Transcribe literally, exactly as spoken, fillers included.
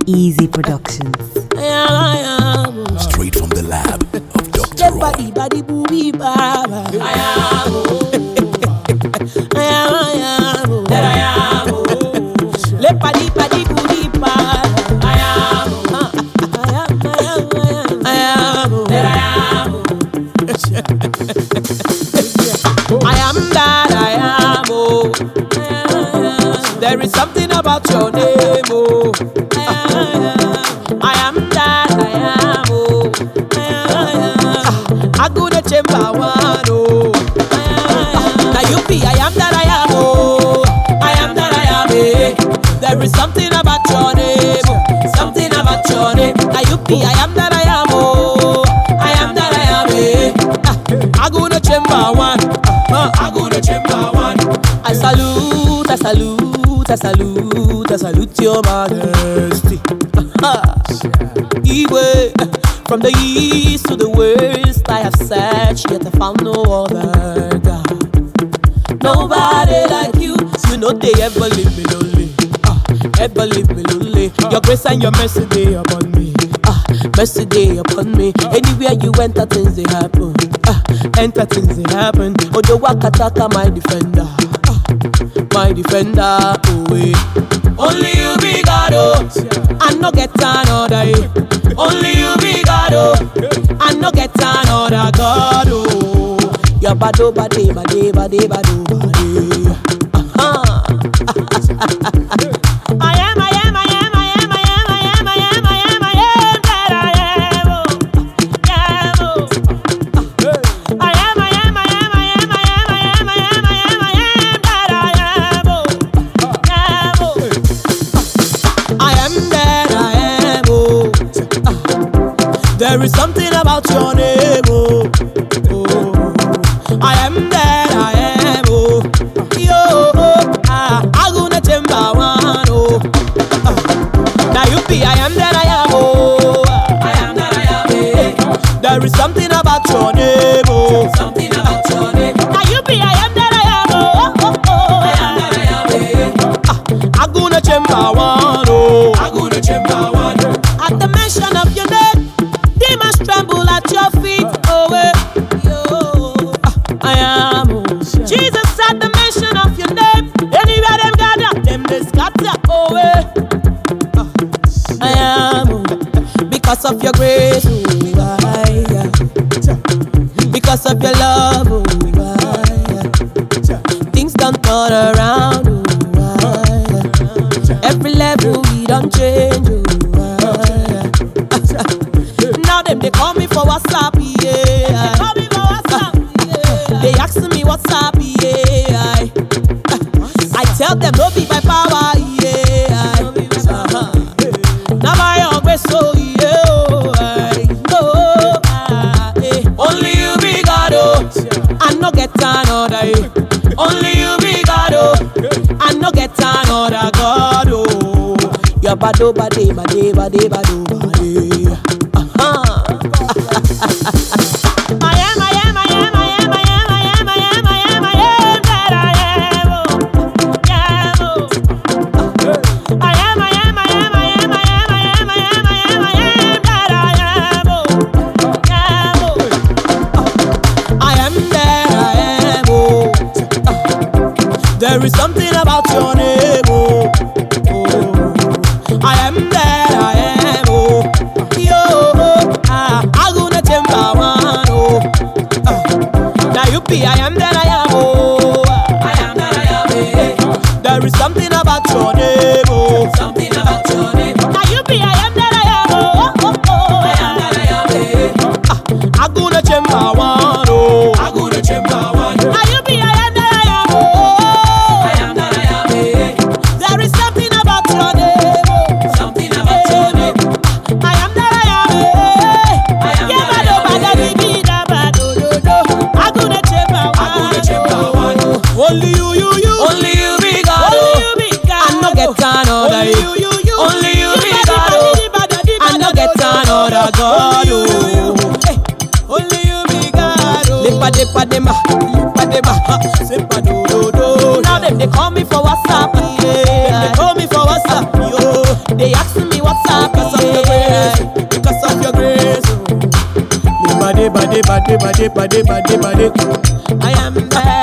Easy Productions. Straight from the lab of Doctor Roy. I am. I am. I am. That I am. Le padi padi booty pa. I am. I am. I am. I am. That I am. I am that I am. Oh, there is something about your name. Oh, I am that I am. Oh, I go to chamber one. Oh, now you be. I am that I am. Oh, I am that I am. Eh. There is something about your name. Something about your name. Now you be. I am that I am. Oh, I am that I am. Eh. I go to chamber one. I go to chamber one. I salute. I salute. I salute. I salute your majesty. Iwe, from the east to the west, I have searched, yet I found no other God. Nobody like you, you know they ever leave me lonely. Ah, ever leave me lonely. Your grace and your mercy they upon me. Ah, mercy they upon me. Anywhere you enter, things they happen. Ah, enter things they happen. Odo wakataka my defender. Ah, my defender. Oh wait. Only you be God, oh, I no get another. Only you be God, oh, I no get another God, oh. Your bado bade bade bade bado bade. I am, I am, I am, I am, I am, I am, I am, I am, I am that I am, oh, I am, I am, I am, I am, I am, I am, I am, I am, I am that I am, oh, I am that I am, oh. There is something about your name, oh. Oh. I am that I am, oh. Yo, oh. Ah, I gonna chamber one, oh. Ah. Now you be, I am that I am, oh. I am that I am, eh. There is something about your name, oh. Something about your name. Now you be, I am that I am, oh. Oh, oh, oh. I am that I am, eh. Ah, I gonna chamber one, oh. I gonna chamber one. At the mention of your name, demons tremble at your feet, oh, eh. Yo, I am, oh. Jesus, at the mention of your name, anywhere them gather, them they scatter, oh, eh. I am, oh. Because of your grace, oh, I, yeah. Because of your love, oh, I, yeah. Things don't turn around, oh, I, yeah. Every level we don't change, oh, now them they call me for WhatsApp, yeah. They call me for WhatsApp, yeah. They ask me what's up, yeah. I tell them no be by power, yeah. Uh-huh. Now by your grace, so yeah. No, ah, eh. Only you be God, oh. I no get another, eh. Only you be God, oh. I no get another God, oh. Your bado bade bade bade bado bade. I am, I am, I am, I am, I am, I am, I am, I am, I am that I am, oh, yeah, oh. I am, I am, I am, I am, I am, I am, I am, I am, I am that I am, oh, yeah, oh. I am that I am, oh. There is something about your name, oh. Oh. I am that I am, oh. Yo, ah, I gonna chamber one, oh. Ah, now you be, I am that I am, oh. I am that I am, eh. There is something about your name, oh. Something about your name. Now you be, I am that I am, oh. Oh, oh, oh. I am that I am, eh. Ah, I gonna chamber one, oh. I gonna chamber one. Now you be, I am that I am, oh. I am that I am, eh. There is something about your name, oh. Something about your name. I am that I am, eh. I am yeah, that I am, eh. I gonna chamber one. I gonna chamber one. Only you, you, you. Only you be God. Only you be God. I no get another. Only you, you, you. Only you be God. I no get another God. Only you be God. Lepa depa dema, lepa dema, sepa do do do. Now them they call me for WhatsApp, yeah. They call me for WhatsApp, yo. They ask me what's up. bade, bade, bade, bade, bade, bade. I am there.